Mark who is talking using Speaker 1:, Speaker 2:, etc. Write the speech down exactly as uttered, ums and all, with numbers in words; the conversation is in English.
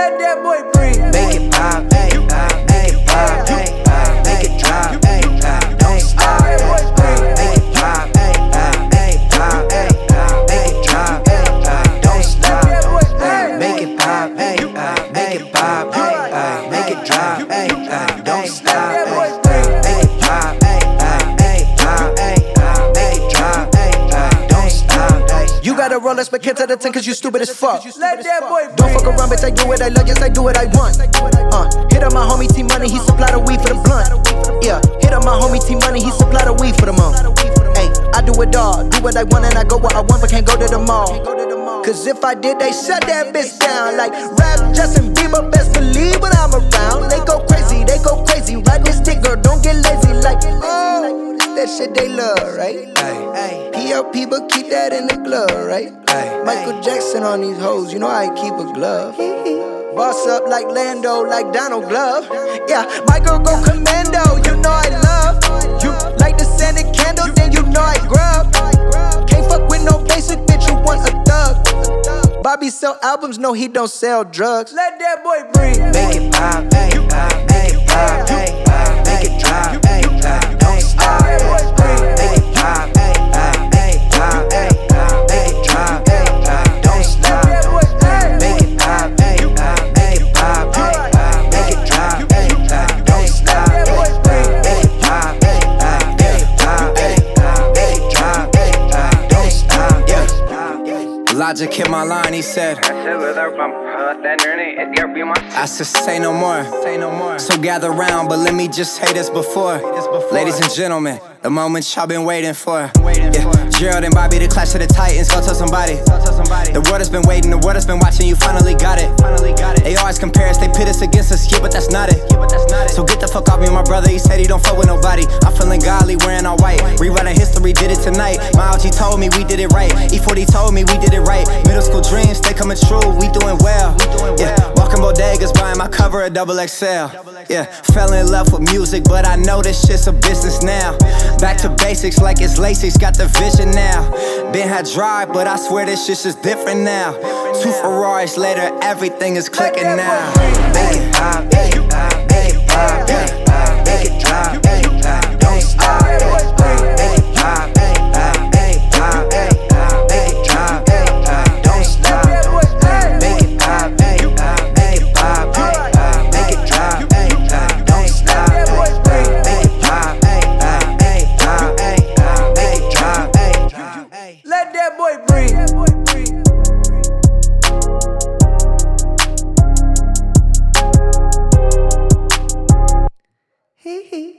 Speaker 1: Let that boy breathe.
Speaker 2: Make it pop, ayy, ayy, make it pop, ayy, ayy, make it drop, ayy, ayy, don't stop, ayy, make it pop, ayy, ayy, make it pop, ayy, ayy, make it drop, ayy, ayy, don't stop, make it pop, ayy, ayy, make it pop, ayy, ayy, make it drop, ayy, ayy, don't stop, ayy, make it pop, ayy, ayy, make it pop, ayy, ayy, make it drop, ayy, ayy, don't stop, ayy.
Speaker 1: You gotta roll us, but can't tell the ten cause you stupid as fuck.
Speaker 2: Let that boy breathe.
Speaker 1: Don't fuck around, bitch, I do what I love, yes, I do what I want. Uh, hit up my homie T Money, he supply the weed for the blunt. Yeah, hit up my homie T Money, he supply the weed for the month. Hey, I do it all, do what I want and I go where I want, but can't go to the mall. Cause if I did, they shut that bitch down. Like rap Justin Bieber, best believe when I'm around. They go crazy, they go crazy, ride this dick, girl, don't get lazy. Like, oh, it's that shit they love, right?
Speaker 2: Ayy,
Speaker 1: P L P, but keep that in the glove, right?
Speaker 2: ayy,
Speaker 1: Michael Jackson on these hoes, you know I keep a glove. Boss up like Lando, like Donald Glove. Yeah, my girl go commando, you know I love. You like the scented candle, then you know I grub. Can't fuck with no basic bitch, you want a thug. Bobby sell albums, no he don't sell drugs. Let that boy breathe.
Speaker 2: make it pop, ayy, ayy, make it pop, ayy, ayy, make it drop, ayy, ayy, don't stop, ayy, make it pop, ayy, ayy, make it pop, ayy, ayy, make it drop, ayy, ayy, don't stop, make it pop, ayy, ayy, make it pop, ayy, ayy, make it drop, ayy, ayy, don't stop, make it pop, ayy, ayy, make it pop, ayy, ayy, make it drop, ayy, ayy, don't stop, yeah.
Speaker 3: Logic hit my line, he said, I said, say no more, say no more. So gather round, but let me just say this before. Ladies and gentlemen, the moment y'all been waiting for. Yeah, Gerald and Bobby, the clash of the titans, go tell somebody. The world has been waiting, the world has been watching, you finally got it. They always compare us, they pit us against us, yeah, but that's not it. So get the fuck off me, my brother, he said he don't fuck with nobody. I'm feeling godly, wearing all white. Rewriting history, did it tonight. My O G told me we did it right. E forty told me we did it right. Middle school dreams, they coming true, we doing well. Yeah, walking bodegas, buying my cover at double X L. Yeah, fell in love with music, but I know this shit's a business now. Back to basics like it's Lacey's got the vision now. Been had drive, but I swear this shit's just different now. Two Ferraris later, everything is clicking now.
Speaker 2: Make it pop, ayy, ayy, make it pop, ayy, ayy, make it drop, ayy, ayy, don't stop, ayy, make it pop, ayy, ayy, make it pop, ayy, ayy, make it drop, ayy, ayy, don't stop, make it pop, ayy, ayy, make it pop, ayy, ayy, make it drop, ayy, ayy, don't stop, make it pop, ayy, ayy, make it pop, ayy, ayy, make it drop, ayy.
Speaker 1: Let that boy breathe. Hee hee.